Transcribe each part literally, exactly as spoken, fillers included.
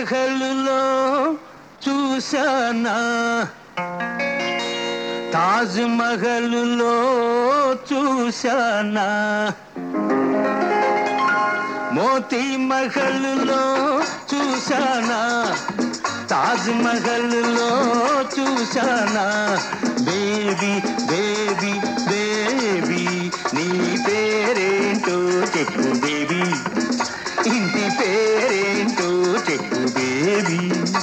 మహల్లో చూశానా, తాజ్ మహల్లో చూశానా, మోతీ మహల్లో చూశానా, తాజ్ మహల్లో చూశానా. బేబీ బేబీ బేబీ నీ పేరేంటో చెప్పు బేబీ, ఇంటి పేరేంటో చెప్పు బేబీ.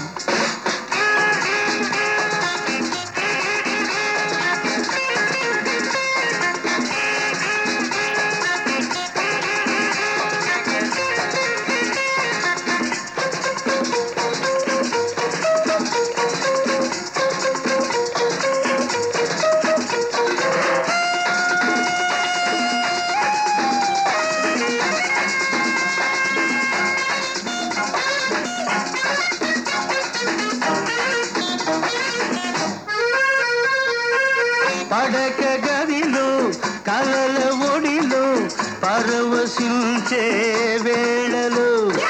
పడక గదిలో కలల ఒడిలో పరవశించే వేళలో,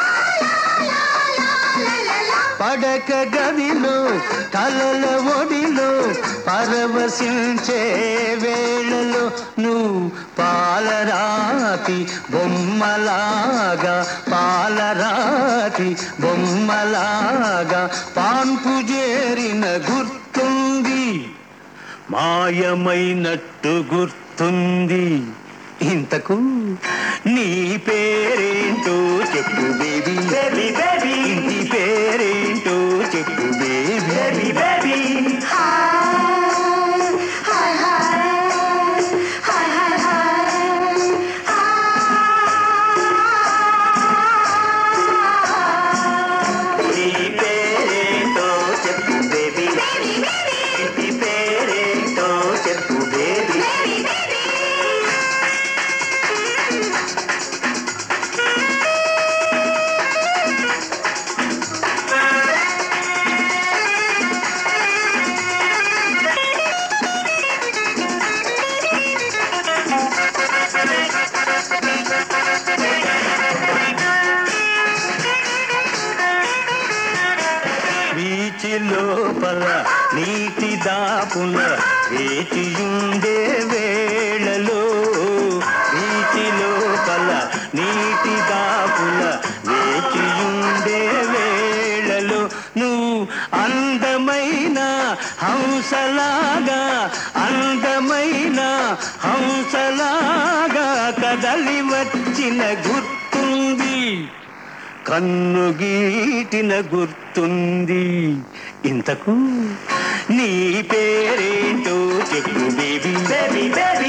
పడక గదిలో కలల ఒడిలో పరవశించే వేళలో నువ్వు పాలరాతి బొమ్మలాగా, పాలరాతి బొమ్మలాగా పాన్పు చేరిన గుర్తుంది, మాయమైనట్టు గుర్తుంది. ఇంతకు నీ పేరేంటో చెప్పు బేబీ, బేబీ బేబీ ఇంటి పేరేంటో చెప్పు బేబీ, బేబీ బేబీ. నీ పేరేంటో చెప్పు బేబీ, ఇంటి పేరేంటో చెప్పు బేబీ. బీచి లోపల నీటి దాపుల వేచియుండే వేళలో, బీచి లోపల నీటి దాపుల వేచియుండే వేళలో నువ్వు అందమైన హంసలాగా, అందమైన హంసలాగా కదలి వచ్చిన గుర్తుంది, కన్ను గీటిన గుర్తుంది. ఇంతకు నీ పేరేంటో చెప్పు బేబీ, బేబీ బేబీ.